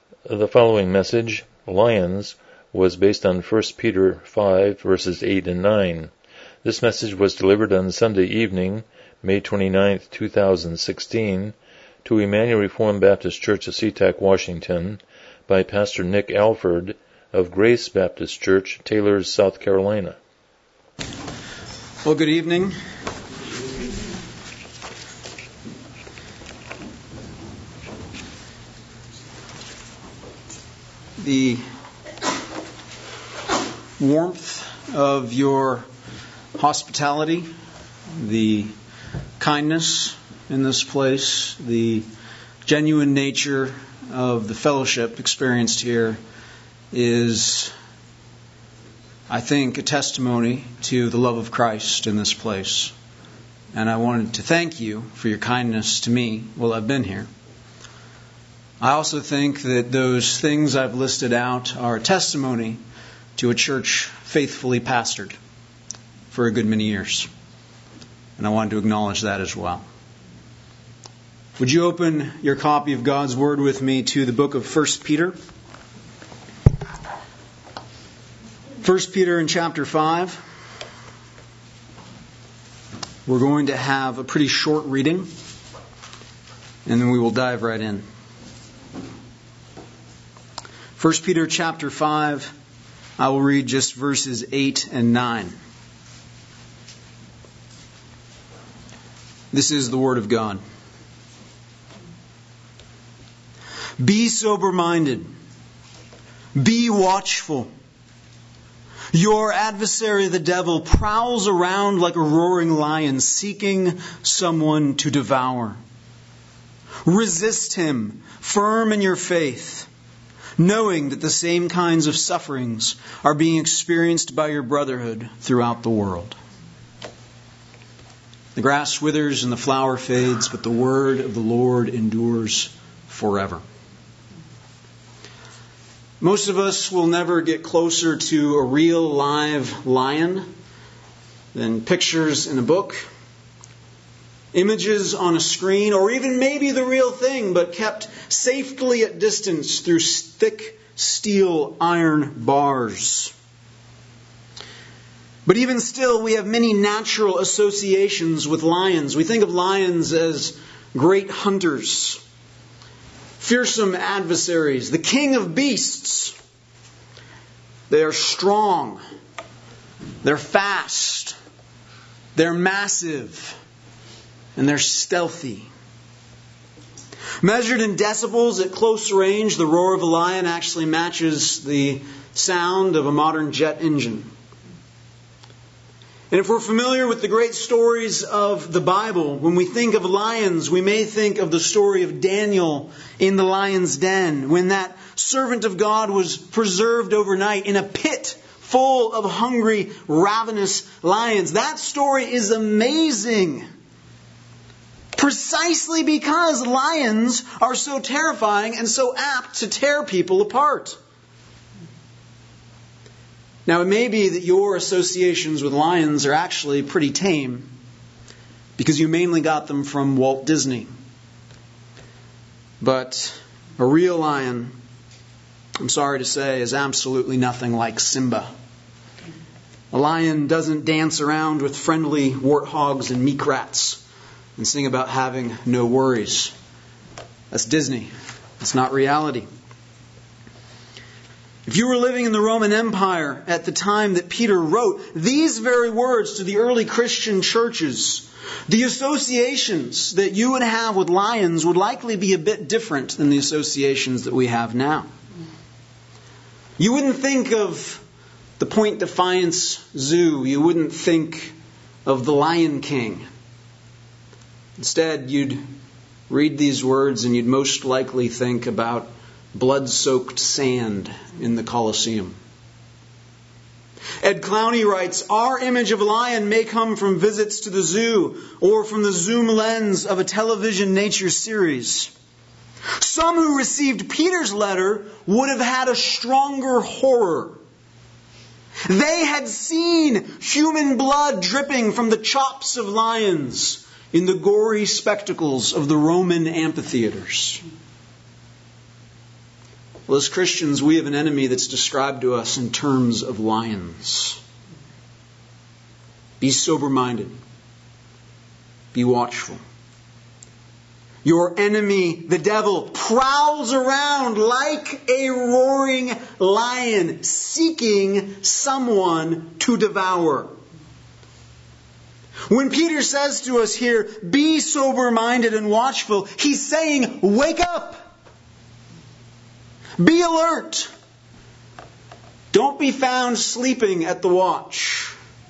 The following message, Lions, was based on 1 Peter 5, verses 8 and 9. This message was delivered on Sunday evening, May 29, 2016, to Emmanuel Reformed Baptist Church of SeaTac, Washington, by Pastor Nick Alford of Grace Baptist Church, Taylors, South Carolina. Well, good evening. The warmth of your hospitality, the kindness in this place, the genuine nature of the fellowship experienced here is, I think, a testimony to the love of Christ in this place. And I wanted to thank you for your kindness to me while I've been here. I also think that those things I've listed out are a testimony to a church faithfully pastored for a good many years. And I wanted to acknowledge that as well. Would you open your copy of God's Word with me to the book of 1 Peter? 1 Peter in chapter 5. We're going to have a pretty short reading, and then we will dive right in. 1 Peter chapter 5, I will read just verses 8 and 9. This is the Word of God. Be sober-minded. Be watchful. Your adversary, the devil, prowls around like a roaring lion, seeking someone to devour. Resist him, firm in your faith, knowing that the same kinds of sufferings are being experienced by your brotherhood throughout the world. The grass withers and the flower fades, but the word of the Lord endures forever. Most of us will never get closer to a real live lion than pictures in a book, images on a screen, or even maybe the real thing, but kept safely at distance through thick steel iron bars. But even still, we have many natural associations with lions. We think of lions as great hunters, fearsome adversaries, the king of beasts. They are strong, they're fast, they're massive, and they're stealthy. Measured in decibels at close range, the roar of a lion actually matches the sound of a modern jet engine. And if we're familiar with the great stories of the Bible, when we think of lions, we may think of the story of Daniel in the lion's den, when that servant of God was preserved overnight in a pit full of hungry, ravenous lions. That story is amazing. Precisely because lions are so terrifying and so apt to tear people apart. Now, it may be that your associations with lions are actually pretty tame because you mainly got them from Walt Disney. But a real lion, I'm sorry to say, is absolutely nothing like Simba. A lion doesn't dance around with friendly warthogs and meek rats and sing about having no worries. That's Disney. It's not reality. If you were living in the Roman Empire at the time that Peter wrote these very words to the early Christian churches, the associations that you would have with lions would likely be a bit different than the associations that we have now. You wouldn't think of the Point Defiance Zoo. You wouldn't think of the Lion King. Instead, you'd read these words and you'd most likely think about blood-soaked sand in the Colosseum. Ed Clowney writes, our image of a lion may come from visits to the zoo or from the zoom lens of a television nature series. Some who received Peter's letter would have had a stronger horror. They had seen human blood dripping from the chops of lions in the gory spectacles of the Roman amphitheaters. Well, as Christians, we have an enemy that's described to us in terms of lions. Be sober-minded. Be watchful. Your enemy, the devil, prowls around like a roaring lion, seeking someone to devour. When Peter says to us here, be sober-minded and watchful, he's saying, wake up. Be alert. Don't be found sleeping at the watch.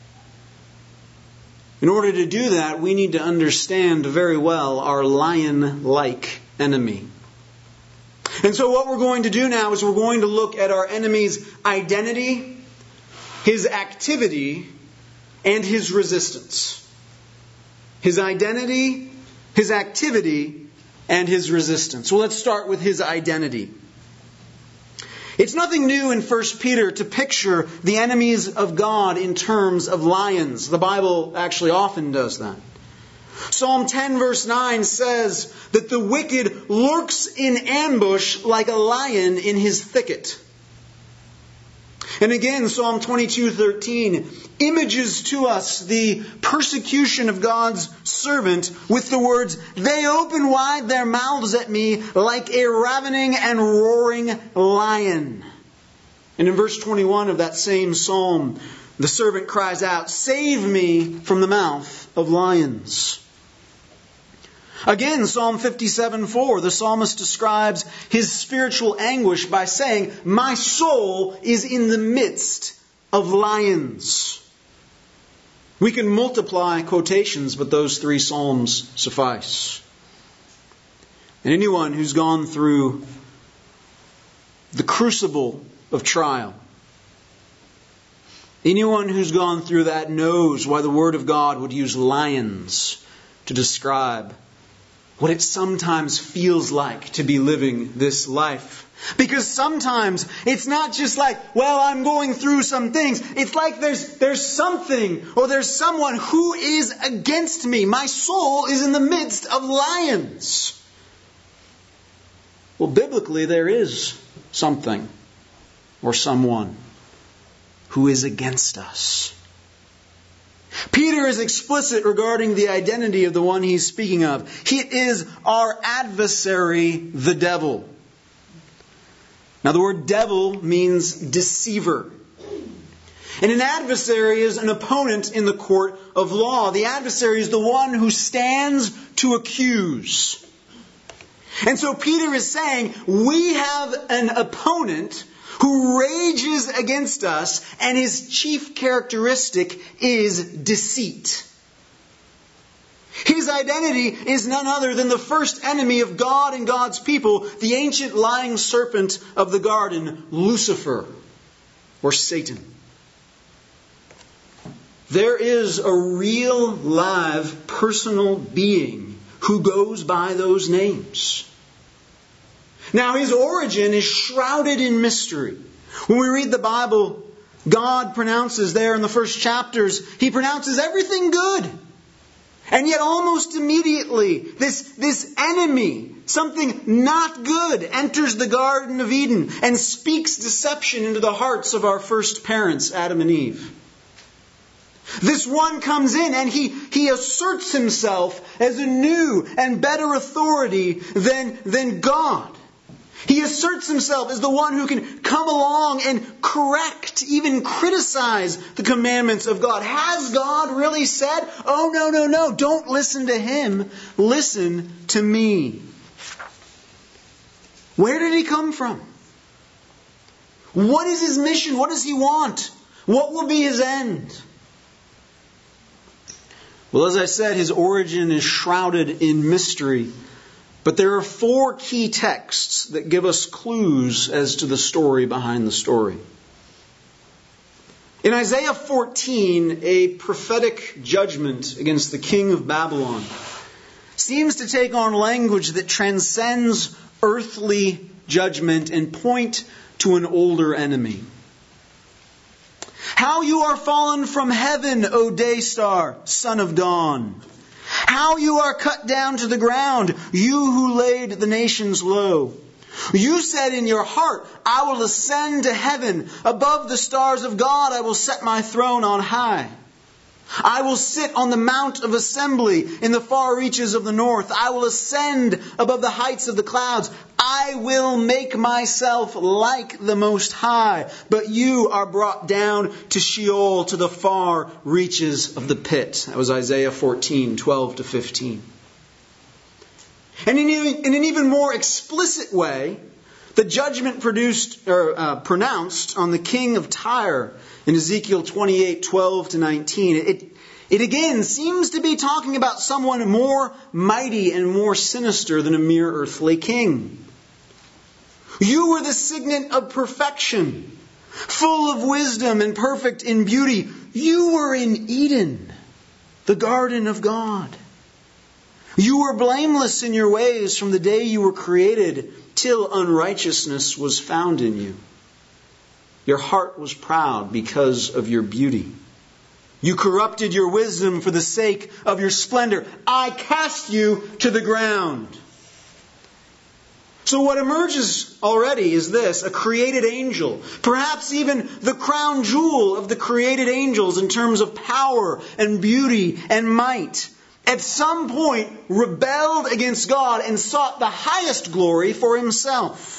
In order to do that, we need to understand very well our lion-like enemy. And so what we're going to do now is we're going to look at our enemy's identity, his activity, and his resistance. His identity, his activity, and his resistance. Well, let's start with his identity. It's nothing new in 1 Peter to picture the enemies of God in terms of lions. The Bible actually often does that. Psalm 10 verse 9 says that the wicked lurks in ambush like a lion in his thicket. And again, Psalm 22:13 images to us the persecution of God's servant with the words, they open wide their mouths at me like a ravening and roaring lion. And in verse 21 of that same psalm, the servant cries out, save me from the mouth of lions. Again, Psalm 57:4, the psalmist describes his spiritual anguish by saying, my soul is in the midst of lions. We can multiply quotations, but those three psalms suffice. And anyone who's gone through the crucible of trial, anyone who's gone through that knows why the Word of God would use lions to describe what it sometimes feels like to be living this life. Because sometimes it's not just like, well, I'm going through some things. It's like there's something or there's someone who is against me. My soul is in the midst of lions. Well, biblically, there is something or someone who is against us. Peter is explicit regarding the identity of the one he's speaking of. He is our adversary, the devil. Now the word devil means deceiver. And an adversary is an opponent in the court of law. The adversary is the one who stands to accuse. And so Peter is saying, we have an opponent who rages against us, and his chief characteristic is deceit. His identity is none other than the first enemy of God and God's people, the ancient lying serpent of the garden, Lucifer, or Satan. There is a real, live, personal being who goes by those names. Now, his origin is shrouded in mystery. When we read the Bible, God pronounces there in the first chapters, He pronounces everything good. And yet almost immediately, this enemy, something not good, enters the Garden of Eden and speaks deception into the hearts of our first parents, Adam and Eve. This one comes in and he asserts himself as a new and better authority than God. He asserts himself as the one who can come along and correct, even criticize the commandments of God. Has God really said, oh, no, don't listen to him. Listen to me. Where did he come from? What is his mission? What does he want? What will be his end? Well, as I said, his origin is shrouded in mystery. But there are 4 key texts that give us clues as to the story behind the story. In Isaiah 14, a prophetic judgment against the king of Babylon seems to take on language that transcends earthly judgment and point to an older enemy. How you are fallen from heaven, O day star, son of dawn! How you are cut down to the ground, you who laid the nations low. You said in your heart, I will ascend to heaven. Above the stars of God, I will set my throne on high. I will sit on the mount of assembly in the far reaches of the north. I will ascend above the heights of the clouds. I will make myself like the Most High. But you are brought down to Sheol, to the far reaches of the pit. That was Isaiah 14:12-15. And in an even more explicit way, the judgment pronounced on the king of Tyre in Ezekiel 28:12-19. It again seems to be talking about someone more mighty and more sinister than a mere earthly king. You were the signet of perfection, full of wisdom and perfect in beauty. You were in Eden, the garden of God. You were blameless in your ways from the day you were created till unrighteousness was found in you. Your heart was proud because of your beauty. You corrupted your wisdom for the sake of your splendor. I cast you to the ground. So what emerges already is this: a created angel, perhaps even the crown jewel of the created angels in terms of power and beauty and might, at some point rebelled against God and sought the highest glory for himself.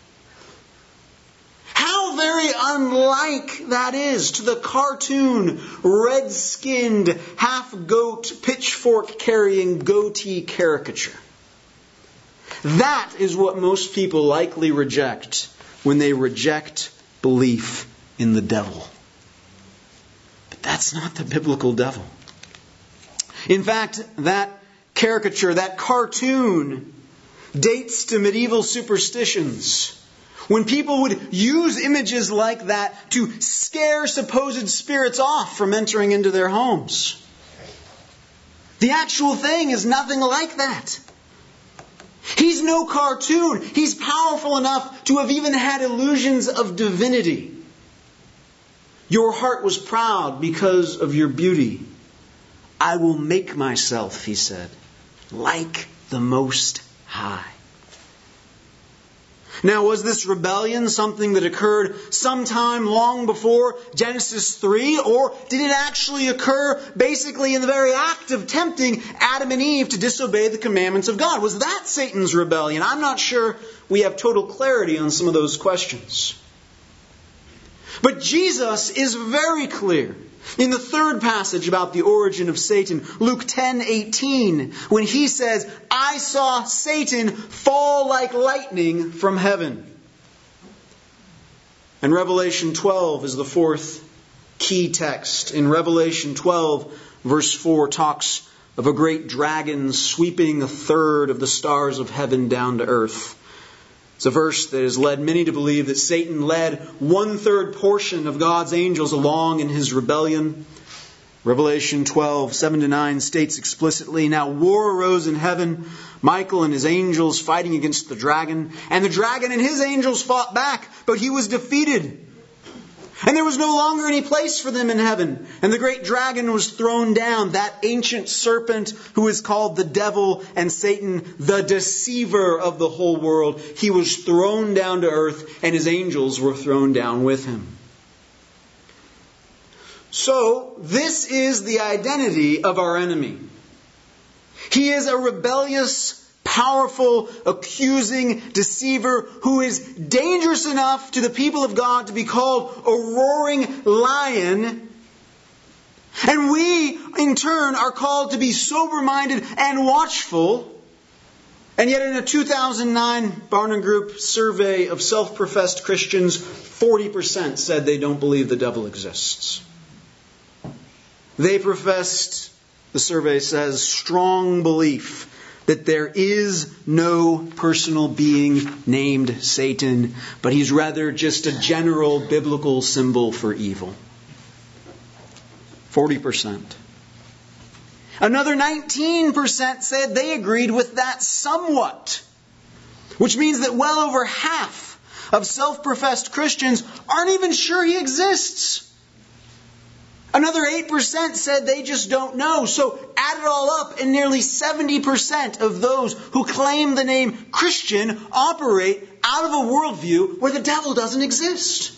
How very unlike that is to the cartoon, red-skinned, half-goat, pitchfork-carrying goatee caricature. That is what most people likely reject when they reject belief in the devil. But that's not the biblical devil. In fact, that caricature, that cartoon, dates to medieval superstitions, when people would use images like that to scare supposed spirits off from entering into their homes. The actual thing is nothing like that. He's no cartoon. He's powerful enough to have even had illusions of divinity. Your heart was proud because of your beauty. I will make myself, he said, like the Most High. Now, was this rebellion something that occurred sometime long before Genesis 3? Or did it actually occur basically in the very act of tempting Adam and Eve to disobey the commandments of God? Was that Satan's rebellion? I'm not sure we have total clarity on some of those questions. But Jesus is very clear in the third passage about the origin of Satan, Luke 10:18, when he says, I saw Satan fall like lightning from heaven. And Revelation 12 is the fourth key text. In Revelation 12, verse 4 talks of a great dragon sweeping a third of the stars of heaven down to earth. It's a verse that has led many to believe that Satan led 1/3 portion of God's angels along in his rebellion. Revelation 12:7-9 states explicitly, Now war arose in heaven, Michael and his angels fighting against the dragon. And the dragon and his angels fought back, but he was defeated. And there was no longer any place for them in heaven. And the great dragon was thrown down, that ancient serpent who is called the devil and Satan, the deceiver of the whole world. He was thrown down to earth, and his angels were thrown down with him. So, this is the identity of our enemy. He is a rebellious, powerful, accusing deceiver who is dangerous enough to the people of God to be called a roaring lion. And we, in turn, are called to be sober-minded and watchful. And yet in a 2009 Barna Group survey of self-professed Christians, 40% said they don't believe the devil exists. They professed, the survey says, strong belief that there is no personal being named Satan, but he's rather just a general biblical symbol for evil. 40%. Another 19% said they agreed with that somewhat, which means that well over half of self-professed Christians aren't even sure he exists. Another 8% said they just don't know. So add it all up, and nearly 70% of those who claim the name Christian operate out of a worldview where the devil doesn't exist.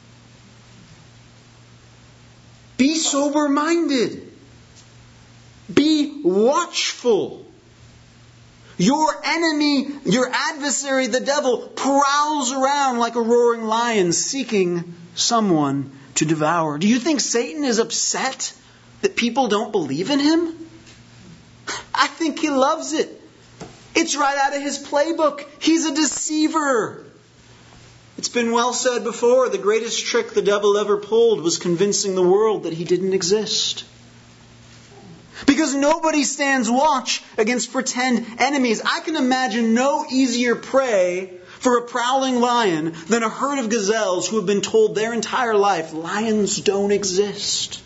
Be sober-minded. Be watchful. Your enemy, your adversary, the devil, prowls around like a roaring lion seeking someone to devour. Do you think Satan is upset that people don't believe in him? I think he loves it. It's right out of his playbook. He's a deceiver. It's been well said before, the greatest trick the devil ever pulled was convincing the world that he didn't exist. Because nobody stands watch against pretend enemies. I can imagine no easier prey for a prowling lion than a herd of gazelles who have been told their entire life lions don't exist.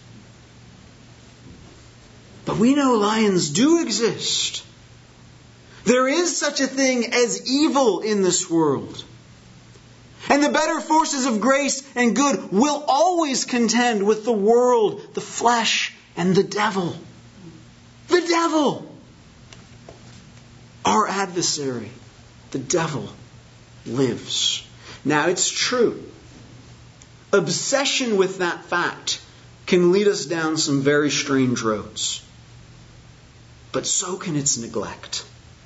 But we know lions do exist. There is such a thing as evil in this world. And the better forces of grace and good will always contend with the world, the flesh, and the devil. The devil! Our adversary, the devil, lives. Now it's true. Obsession with that fact can lead us down some very strange roads. But so can its neglect.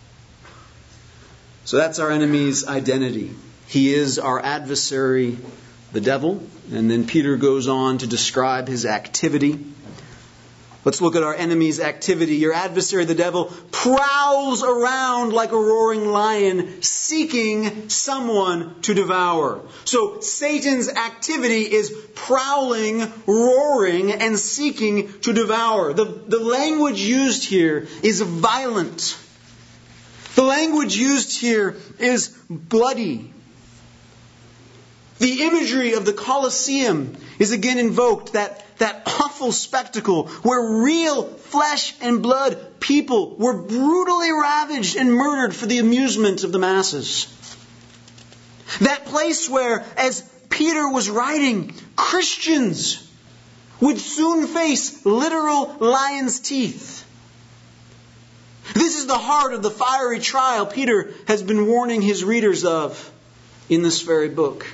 So that's our enemy's identity. He is our adversary, the devil. And then Peter goes on to describe his activity. Let's look at our enemy's activity. Your adversary, the devil, prowls around like a roaring lion, seeking someone to devour. So Satan's activity is prowling, roaring, and seeking to devour. The language used here is violent. The language used here is bloody. The imagery of the Colosseum is again invoked, that awful spectacle where real flesh and blood people were brutally ravaged and murdered for the amusement of the masses. That place where, as Peter was writing, Christians would soon face literal lion's teeth. This is the heart of the fiery trial Peter has been warning his readers of in this very book.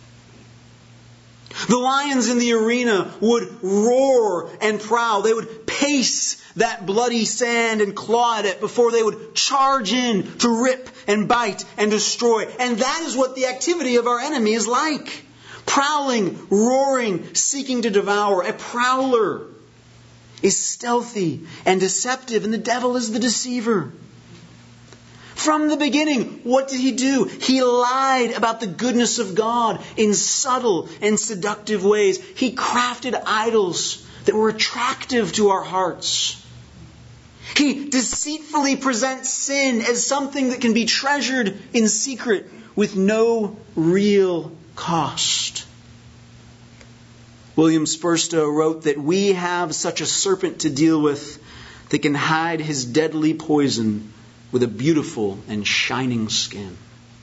The lions in the arena would roar and prowl. They would pace that bloody sand and claw at it before they would charge in to rip and bite and destroy. And that is what the activity of our enemy is like. Prowling, roaring, seeking to devour. A prowler is stealthy and deceptive, and the devil is the deceiver. From the beginning, what did he do? He lied about the goodness of God in subtle and seductive ways. He crafted idols that were attractive to our hearts. He deceitfully presents sin as something that can be treasured in secret with no real cost. William Spurstow wrote that we have such a serpent to deal with that can hide his deadly poison with a beautiful and shining skin.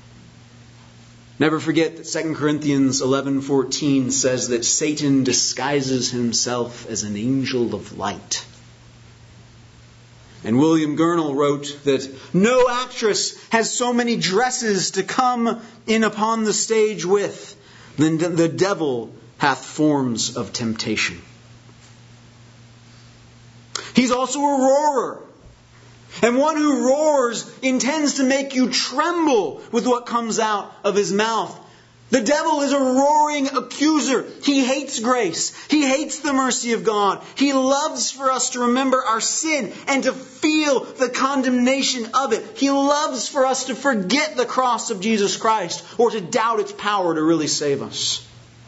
Never forget that 2 Corinthians 11:14 says that Satan disguises himself as an angel of light. And William Gurnall wrote that no actress has so many dresses to come in upon the stage with than the devil hath forms of temptation. He's also a roarer. And one who roars intends to make you tremble with what comes out of his mouth. The devil is a roaring accuser. He hates grace. He hates the mercy of God. He loves for us to remember our sin and to feel the condemnation of it. He loves for us to forget the cross of Jesus Christ or to doubt its power to really save us.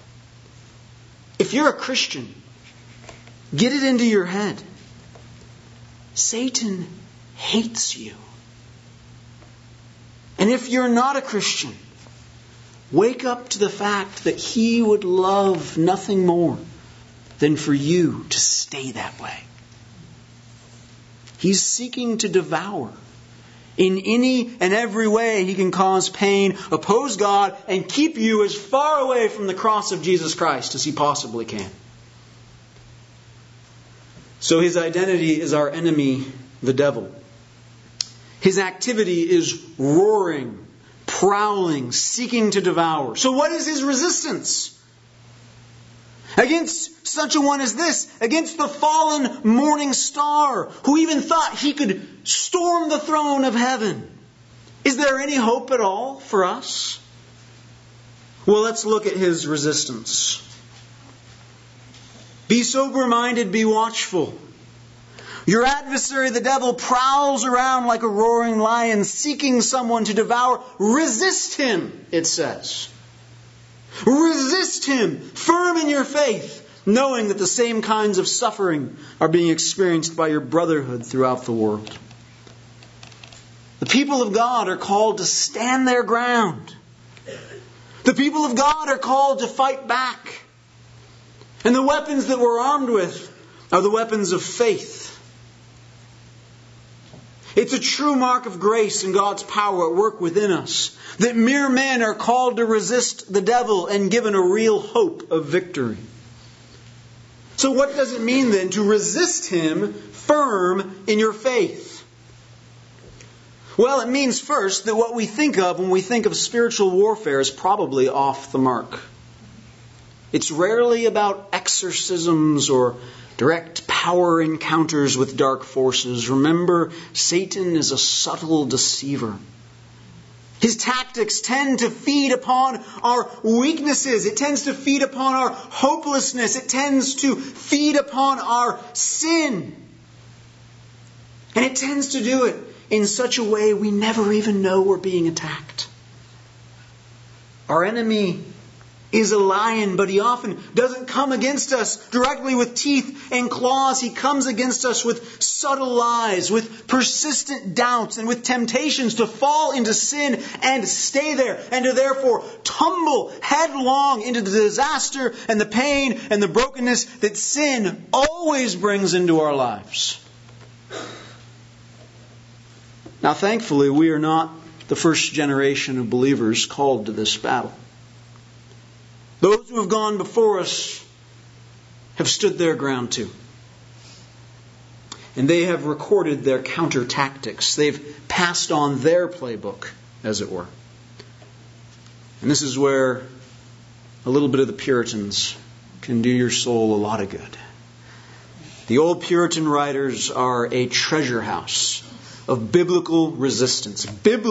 If you're a Christian, get it into your head. Satan hates you. And if you're not a Christian, wake up to the fact that he would love nothing more than for you to stay that way. He's seeking to devour. In any and every way he can cause pain, oppose God, and keep you as far away from the cross of Jesus Christ as he possibly can. So his identity is our enemy, the devil. His activity is roaring, prowling, seeking to devour. So what is his resistance? Against such a one as this, against the fallen morning star, who even thought he could storm the throne of heaven. Is there any hope at all for us? Well, let's look at his resistance. Be sober-minded, be watchful. Your adversary, the devil, prowls around like a roaring lion, seeking someone to devour. Resist him, it says. Resist him, firm in your faith, knowing that the same kinds of suffering are being experienced by your brotherhood throughout the world. The people of God are called to stand their ground. The people of God are called to fight back. And the weapons that we're armed with are the weapons of faith. It's a true mark of grace and God's power at work within us that mere men are called to resist the devil and given a real hope of victory. So what does it mean then to resist him firm in your faith? Well, it means first that what we think of when we think of spiritual warfare is probably off the mark. It's rarely about exorcisms or direct power encounters with dark forces. Remember, Satan is a subtle deceiver. His tactics tend to feed upon our weaknesses. It tends to feed upon our hopelessness. It tends to feed upon our sin. And it tends to do it in such a way we never even know we're being attacked. Our enemy is a lion, but he often doesn't come against us directly with teeth and claws. He comes against us with subtle lies, with persistent doubts, and with temptations to fall into sin and stay there, and to therefore tumble headlong into the disaster and the pain and the brokenness that sin always brings into our lives. Now, thankfully, we are not the first generation of believers called to this battle. Those who have gone before us have stood their ground too. And they have recorded their counter tactics. They've passed on their playbook, as it were. And this is where a little bit of the Puritans can do your soul a lot of good. The old Puritan writers are a treasure house of biblical resistance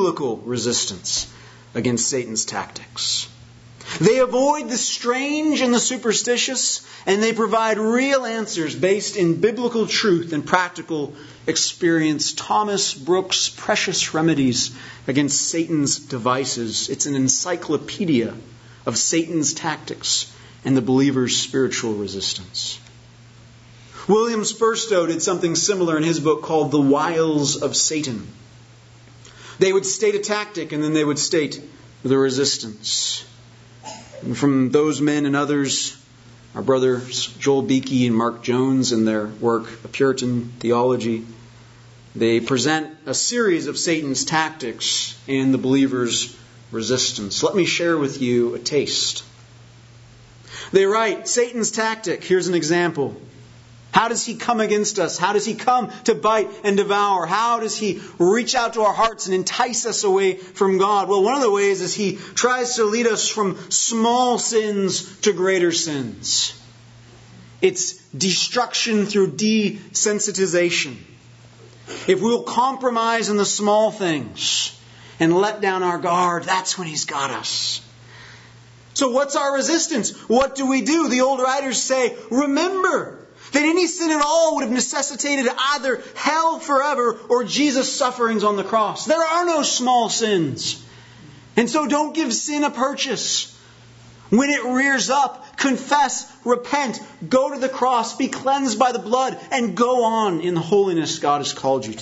against Satan's tactics. They avoid the strange and the superstitious, and they provide real answers based in biblical truth and practical experience. Thomas Brooks' Precious Remedies Against Satan's Devices. It's an encyclopedia of Satan's tactics and the believer's spiritual resistance. William Spurstow did something similar in his book called The Wiles of Satan. They would state a tactic and then they would state the resistance. And from those men and others, our brothers Joel Beakey and Mark Jones in their work, A Puritan Theology, they present a series of Satan's tactics and the believer's resistance. Let me share with you a taste. They write, Satan's tactic, here's an example. How does he come against us? How does he come to bite and devour? How does he reach out to our hearts and entice us away from God? Well, one of the ways is he tries to lead us from small sins to greater sins. It's destruction through desensitization. If we'll compromise in the small things and let down our guard, that's when he's got us. So what's our resistance? What do we do? The old writers say, remember that any sin at all would have necessitated either hell forever or Jesus' sufferings on the cross. There are no small sins. And so don't give sin a purchase. When it rears up, confess, repent, go to the cross, be cleansed by the blood, and go on in the holiness God has called you to.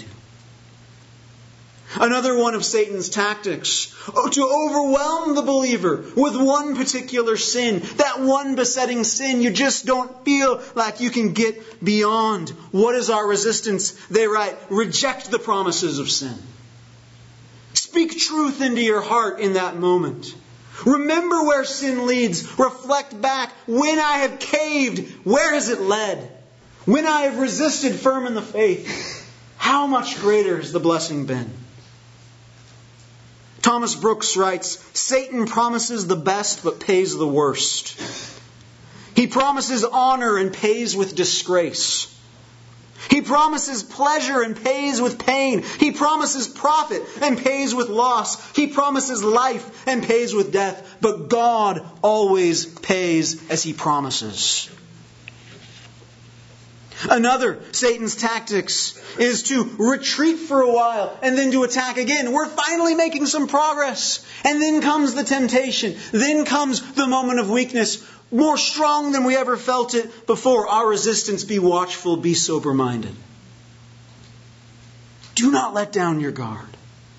Another one of Satan's tactics, to overwhelm the believer with one particular sin. That one besetting sin you just don't feel like you can get beyond. What is our resistance? They write, reject the promises of sin. Speak truth into your heart in that moment. Remember where sin leads. Reflect back. When I have caved, where has it led? When I have resisted firm in the faith, how much greater has the blessing been? Thomas Brooks writes, Satan promises the best but pays the worst. He promises honor and pays with disgrace. He promises pleasure and pays with pain. He promises profit and pays with loss. He promises life and pays with death. But God always pays as He promises. Another Satan's tactics is to retreat for a while and then to attack again. We're finally making some progress. And then comes the temptation. Then comes the moment of weakness. More strong than we ever felt it before. Our resistance, be watchful, be sober-minded. Do not let down your guard.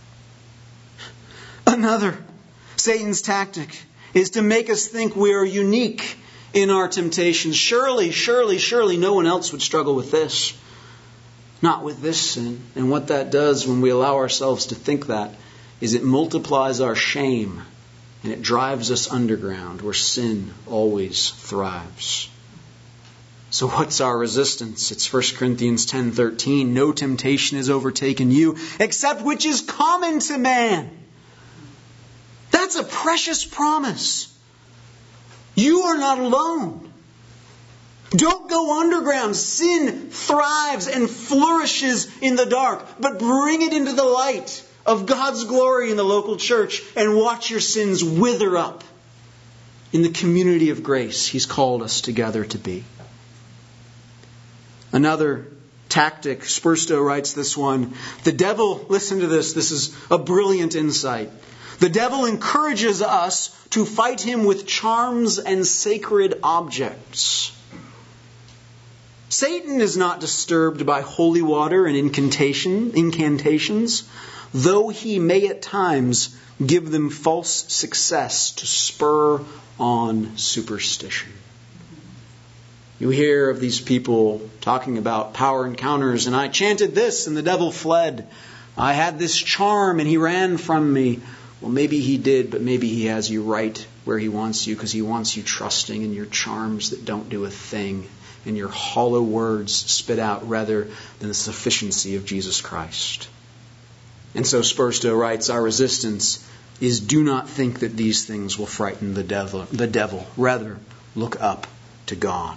Another Satan's tactic is to make us think we are unique in our temptations. Surely no one else would struggle with this. Not with this sin. And what that does when we allow ourselves to think that is it multiplies our shame and it drives us underground where sin always thrives. So what's our resistance? It's 1 Corinthians 10:13. No temptation has overtaken you except which is common to man. That's a precious promise. You are not alone. Don't go underground. Sin thrives and flourishes in the dark. But bring it into the light of God's glory in the local church and watch your sins wither up in the community of grace He's called us together to be. Another tactic, Spurstow writes this one. The devil, listen to this is a brilliant insight. The devil encourages us to fight him with charms and sacred objects. Satan is not disturbed by holy water and incantations, though he may at times give them false success to spur on superstition. You hear of these people talking about power encounters, and I chanted this and the devil fled. I had this charm and he ran from me. Well, maybe he did, but maybe he has you right where he wants you because he wants you trusting in your charms that don't do a thing and your hollow words spit out rather than the sufficiency of Jesus Christ. And so Spurstow writes, our resistance is do not think that these things will frighten the devil. Rather, look up to God.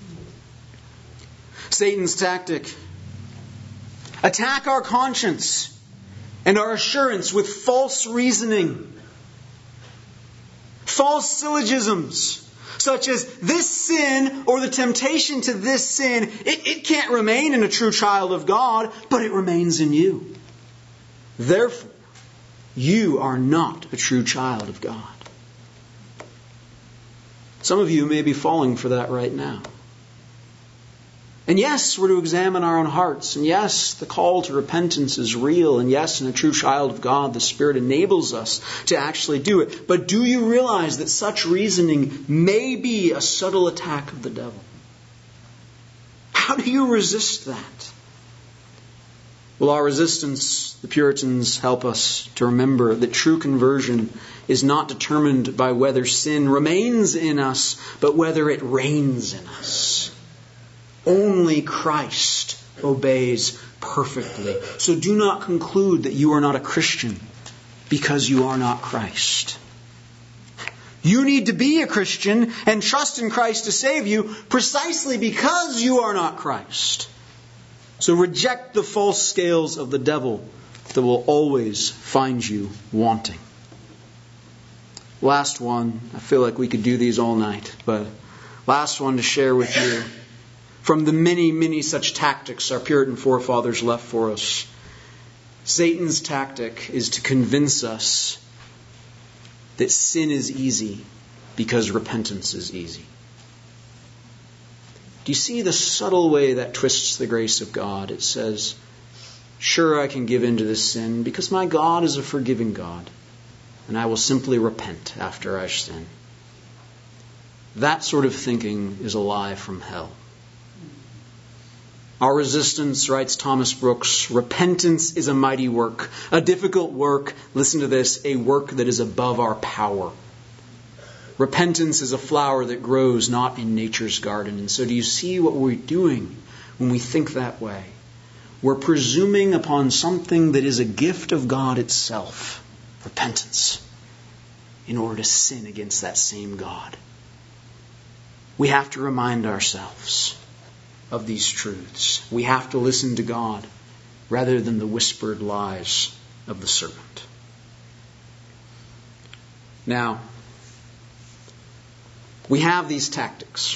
Satan's tactic. Attack our conscience and our assurance with false reasoning. False syllogisms, such as this sin or the temptation to this sin, it can't remain in a true child of God, but it remains in you. Therefore, you are not a true child of God. Some of you may be falling for that right now. And yes, we're to examine our own hearts. And yes, the call to repentance is real. And yes, in a true child of God, the Spirit enables us to actually do it. But do you realize that such reasoning may be a subtle attack of the devil? How do you resist that? Well, our resistance, the Puritans help us to remember that true conversion is not determined by whether sin remains in us, but whether it reigns in us. Only Christ obeys perfectly. So do not conclude that you are not a Christian because you are not Christ. You need to be a Christian and trust in Christ to save you precisely because you are not Christ. So reject the false scales of the devil that will always find you wanting. Last one. I feel like we could do these all night, but last one to share with you. From the many such tactics our Puritan forefathers left for us, Satan's tactic is to convince us that sin is easy because repentance is easy. Do you see the subtle way that twists the grace of God? It says, sure, I can give in to this sin because my God is a forgiving God, and I will simply repent after I sin. That sort of thinking is a lie from hell. Our resistance, writes Thomas Brooks, repentance is a mighty work, a difficult work, listen to this, a work that is above our power. Repentance is a flower that grows not in nature's garden. And so do you see what we're doing when we think that way? We're presuming upon something that is a gift of God itself. repentance in order to sin against that same God. We have to remind ourselves of these truths. We have to listen to God rather than the whispered lies of the serpent. Now, we have these tactics.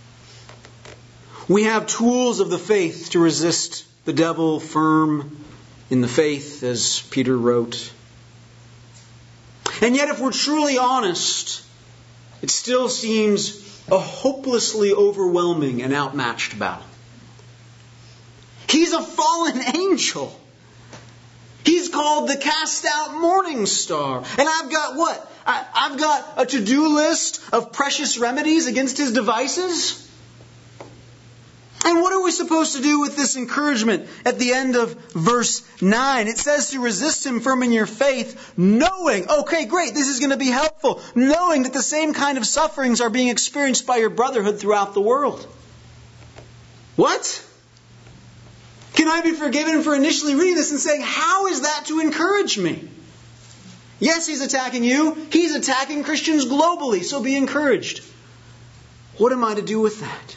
We have tools of the faith to resist the devil, firm in the faith, as Peter wrote. And yet, if we're truly honest, it still seems a hopelessly overwhelming and outmatched battle. He's a fallen angel. He's called the cast out morning star. And I've got what? I've got a to-do list of precious remedies against his devices. And what are we supposed to do with this encouragement at the end of verse 9? It says to resist him firm in your faith, knowing, okay, great, this is going to be helpful, knowing that the same kind of sufferings are being experienced by your brotherhood throughout the world. What? Can I be forgiven for initially reading this and saying, how is that to encourage me? Yes, he's attacking you. He's attacking Christians globally, so be encouraged. What am I to do with that?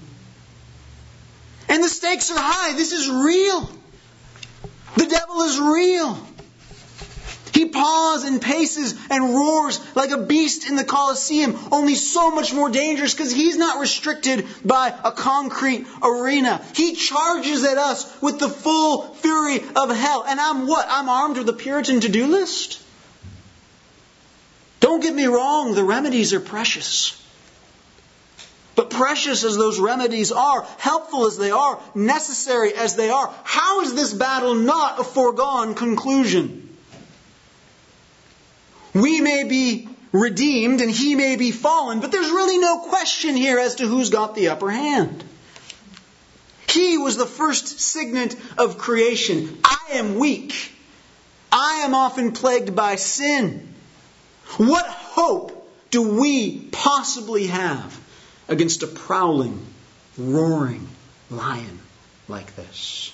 And the stakes are high. This is real. The devil is real. He paws and paces and roars like a beast in the Colosseum, only so much more dangerous because he's not restricted by a concrete arena. He charges at us with the full fury of hell. And I'm what? I'm armed with a Puritan to-do list? Don't get me wrong, the remedies are precious. But precious as those remedies are, helpful as they are, necessary as they are, how is this battle not a foregone conclusion? We may be redeemed and he may be fallen, but there's really no question here as to who's got the upper hand. He was the first signet of creation. I am weak. I am often plagued by sin. What hope do we possibly have against a prowling, roaring lion like this?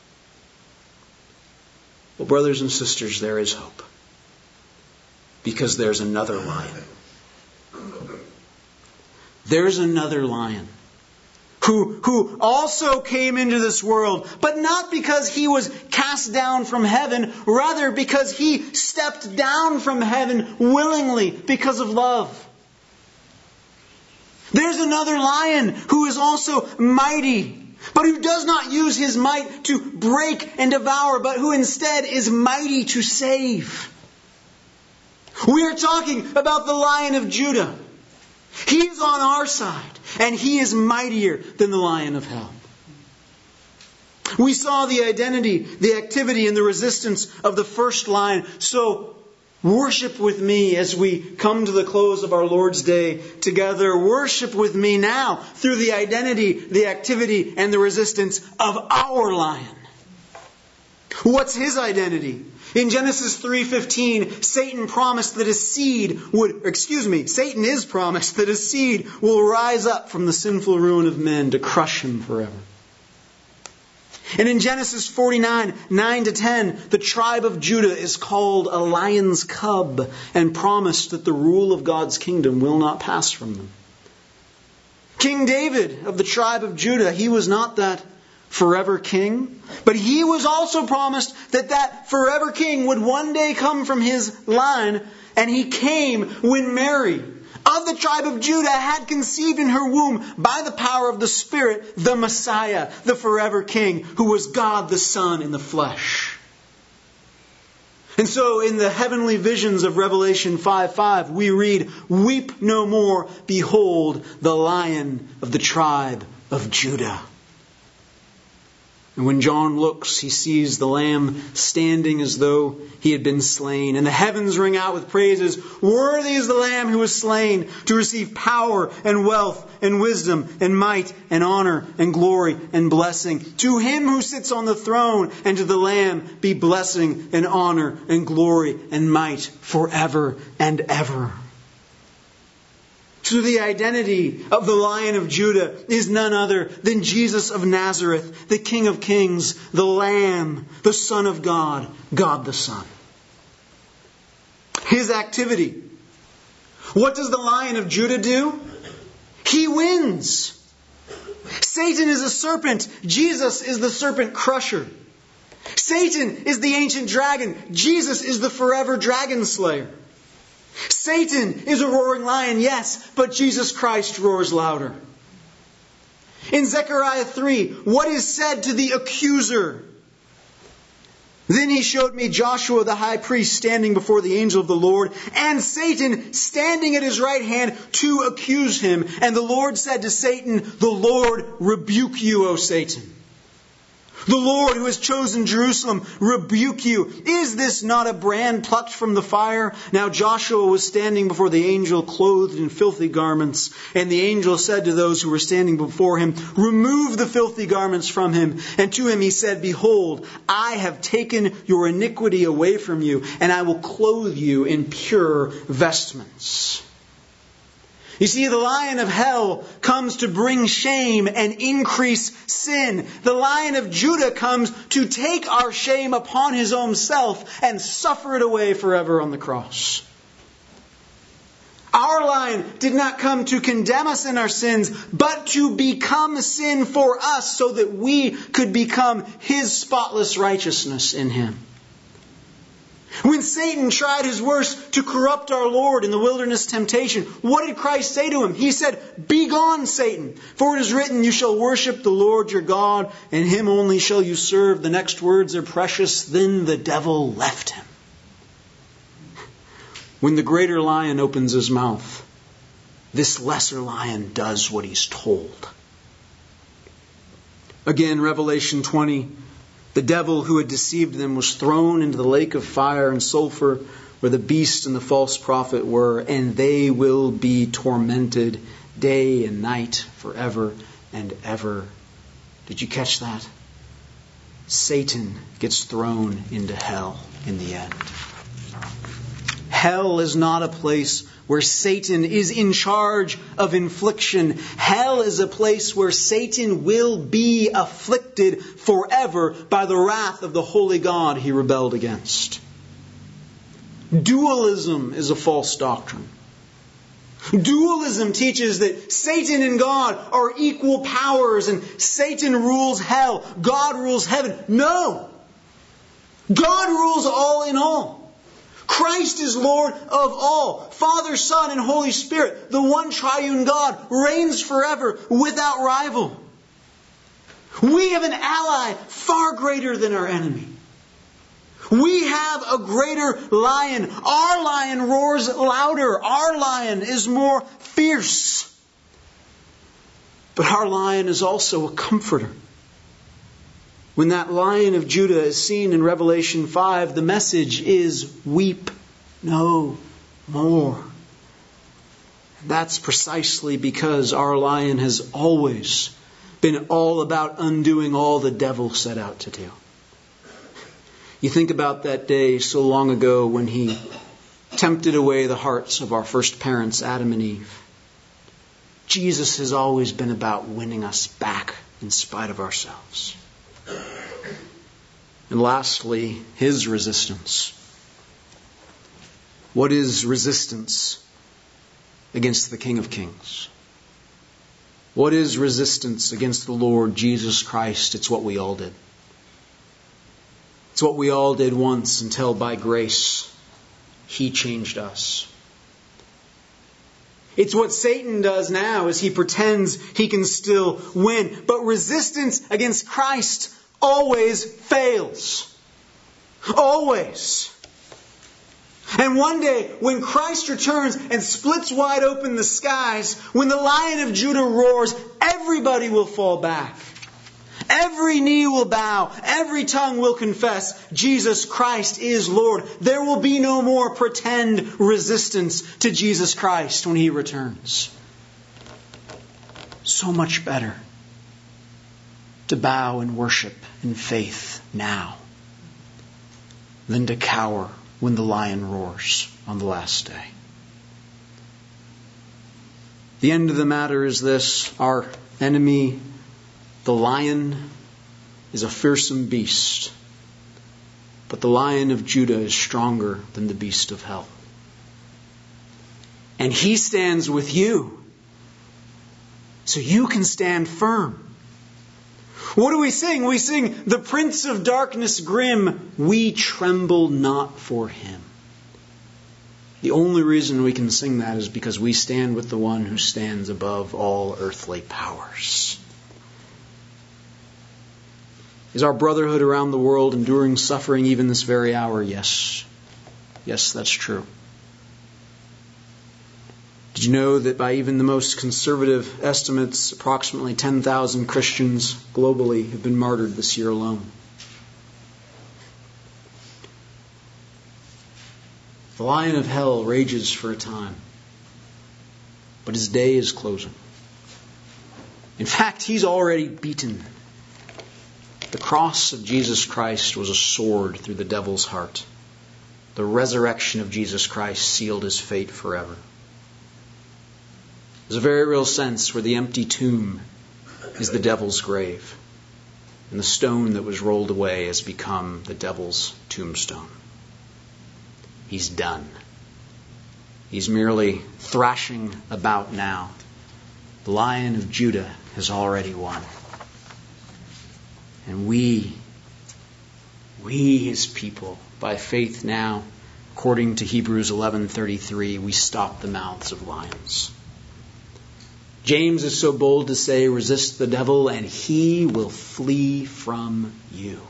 Well, brothers and sisters, there is hope. Because there's another lion. There's another lion who also came into this world, but not because he was cast down from heaven, rather because he stepped down from heaven willingly because of love. There's another lion who is also mighty, but who does not use his might to break and devour, but who instead is mighty to save. We are talking about the Lion of Judah. He is on our side, and he is mightier than the lion of hell. We saw the identity, the activity, and the resistance of the first lion. So worship with me as we come to the close of our Lord's Day together. Worship with me now through the identity, the activity, and the resistance of our lion. What's his identity? In Genesis 3:15, Satan is promised that his seed will rise up from the sinful ruin of men to crush him forever. And in Genesis 49, 9-10, the tribe of Judah is called a lion's cub and promised that the rule of God's kingdom will not pass from them. King David of the tribe of Judah, he was not that forever king, but he was also promised that that forever king would one day come from his line, and he came when Mary of the tribe of Judah had conceived in her womb by the power of the Spirit the Messiah, the forever king, who was God the Son in the flesh. And so in the heavenly visions of Revelation 5:5, we read, "Weep no more, behold the Lion of the tribe of Judah." And when John looks, he sees the Lamb standing as though he had been slain. And the heavens ring out with praises. Worthy is the Lamb who was slain to receive power and wealth and wisdom and might and honor and glory and blessing. To him who sits on the throne and to the Lamb be blessing and honor and glory and might forever and ever. So the identity of the Lion of Judah is none other than Jesus of Nazareth, the King of Kings, the Lamb, the Son of God, God the Son. his activity. What does the Lion of Judah do? He wins. Satan is a serpent. Jesus is the serpent crusher. Satan is the ancient dragon. Jesus is the forever dragon slayer. Satan is a roaring lion, yes, but Jesus Christ roars louder. In Zechariah 3, what is said to the accuser? Then he showed me Joshua the high priest standing before the angel of the Lord, and Satan standing at his right hand to accuse him. And the Lord said to Satan, "The Lord rebuke you, O Satan. The Lord who has chosen Jerusalem rebuke you. Is this not a brand plucked from the fire?" Now Joshua was standing before the angel clothed in filthy garments. And the angel said to those who were standing before him, "Remove the filthy garments from him." And to him he said, "Behold, I have taken your iniquity away from you, and I will clothe you in pure vestments." You see, the Lion of hell comes to bring shame and increase sin. The Lion of Judah comes to take our shame upon his own self and suffer it away forever on the cross. Our Lion did not come to condemn us in our sins, but to become sin for us so that we could become his spotless righteousness in him. When Satan tried his worst to corrupt our Lord in the wilderness temptation, what did Christ say to him? He said, "Begone, Satan, for it is written, you shall worship the Lord your God, and him only shall you serve." The next words are precious. Then the devil left him. When the greater lion opens his mouth, this lesser lion does what he's told. Again, Revelation 20. The devil who had deceived them was thrown into the lake of fire and sulfur where the beast and the false prophet were, and they will be tormented day and night forever and ever. Did you catch that? Satan gets thrown into hell in the end. Hell is not a place where Satan is in charge of infliction. Hell is a place where Satan will be afflicted forever by the wrath of the holy God he rebelled against. Dualism is a false doctrine. Dualism teaches that Satan and God are equal powers and Satan rules hell, God rules heaven. No! God rules all in all. Christ is Lord of all. Father, Son, and Holy Spirit, the one triune God, reigns forever without rival. We have an ally far greater than our enemy. We have a greater lion. Our lion roars louder. Our lion is more fierce. But our lion is also a comforter. When that Lion of Judah is seen in Revelation 5, the message is, weep no more. That's precisely because our lion has always been all about undoing all the devil set out to do. You think about that day so long ago when he tempted away the hearts of our first parents, Adam and Eve. Jesus has always been about winning us back in spite of ourselves. And lastly, his resistance. What is resistance against the King of Kings? What is resistance against the Lord Jesus Christ? It's what we all did. It's what we all did once until by grace he changed us. It's what Satan does now as he pretends he can still win. But resistance against Christ always fails. Always. And one day, when Christ returns and splits wide open the skies, when the Lion of Judah roars, everybody will fall back. Every knee will bow. Every tongue will confess Jesus Christ is Lord. There will be no more pretend resistance to Jesus Christ when He returns. So much better to bow and worship in faith now than to cower when the lion roars on the last day. The end of the matter is this: our enemy, the lion, is a fearsome beast, but the Lion of Judah is stronger than the beast of hell. And He stands with you. So you can stand firm. What do we sing? We sing, the Prince of Darkness grim, we tremble not for Him. The only reason we can sing that is because we stand with the one who stands above all earthly powers. Is our brotherhood around the world enduring suffering even this very hour? Yes. Yes, that's true. Did you know that by even the most conservative estimates, approximately 10,000 Christians globally have been martyred this year alone? The lion of hell rages for a time, but his day is closing. In fact, he's already beaten. The cross of Jesus Christ was a sword through the devil's heart. The resurrection of Jesus Christ sealed his fate forever. There's a very real sense where the empty tomb is the devil's grave, and the stone that was rolled away has become the devil's tombstone. He's done. He's merely thrashing about now. The Lion of Judah has already won. And we, His people, by faith now, according to Hebrews 11:33, we stop the mouths of lions. James is so bold to say, resist the devil and he will flee from you.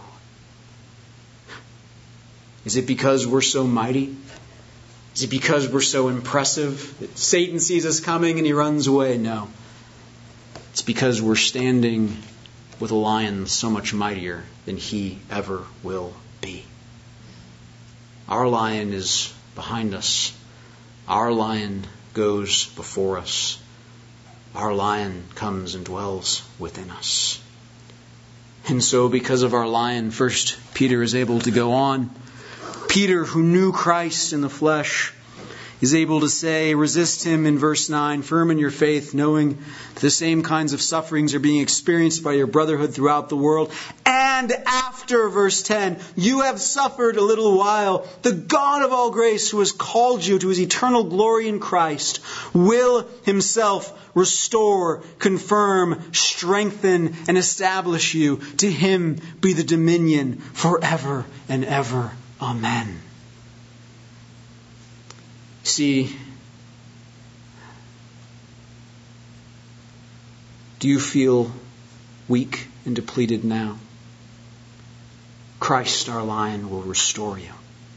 Is it because we're so mighty? Is it because we're so impressive that Satan sees us coming and he runs away? No. It's because we're standing with a lion so much mightier than he ever will be. Our lion is behind us. Our lion goes before us. Our lion comes and dwells within us. And so because of our lion, 1 Peter is able to go on. Peter, who knew Christ in the flesh, is able to say, resist him in verse 9, firm in your faith, knowing that the same kinds of sufferings are being experienced by your brotherhood throughout the world. And after, verse 10, you have suffered a little while. The God of all grace, who has called you to His eternal glory in Christ, will Himself restore, confirm, strengthen, and establish you. To Him be the dominion forever and ever. Amen. See, do you feel weak and depleted now? Christ, our lion, will restore you.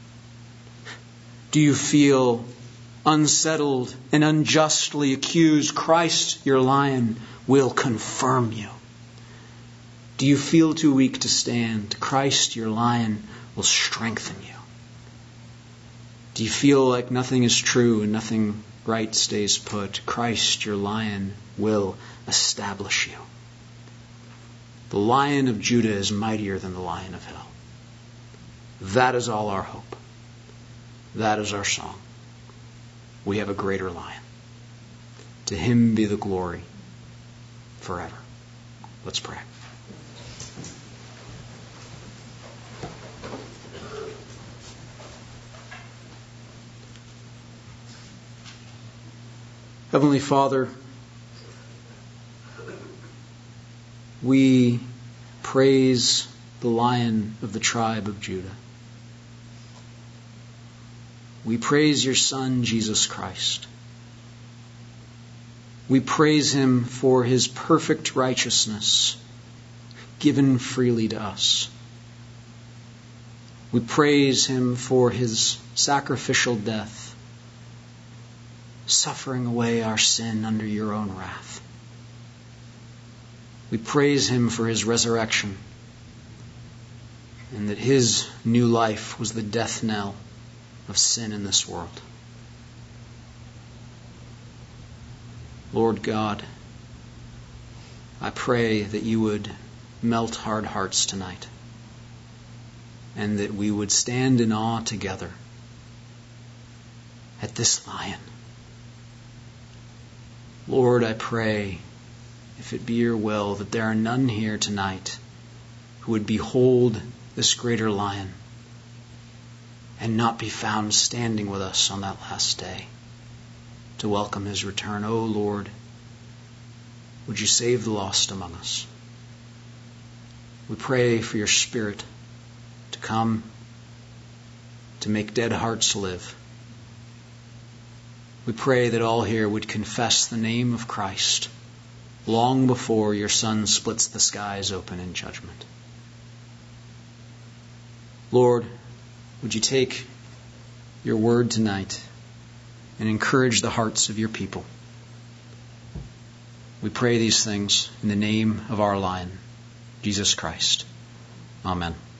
Do you feel unsettled and unjustly accused? Christ, your lion, will confirm you. Do you feel too weak to stand? Christ, your lion, will strengthen you. Do you feel like nothing is true and nothing right stays put? Christ, your lion, will establish you. The Lion of Judah is mightier than the lion of hell. That is all our hope. That is our song. We have a greater lion. To Him be the glory forever. Let's pray. Heavenly Father, we praise the Lion of the tribe of Judah. We praise your Son, Jesus Christ. We praise Him for His perfect righteousness given freely to us. We praise Him for His sacrificial death, suffering away our sin under your own wrath. We praise Him for His resurrection, and that His new life was the death knell of sin in this world. Lord God, I pray that you would melt hard hearts tonight, and that we would stand in awe together at this lion. Lord, I pray, if it be your will, that there are none here tonight who would behold this greater lion and not be found standing with us on that last day to welcome his return. O Lord, would you save the lost among us? We pray for your Spirit to come to make dead hearts live. We pray that all here would confess the name of Christ long before your Son splits the skies open in judgment. Lord, would you take your word tonight and encourage the hearts of your people? We pray these things in the name of our Lion, Jesus Christ. Amen.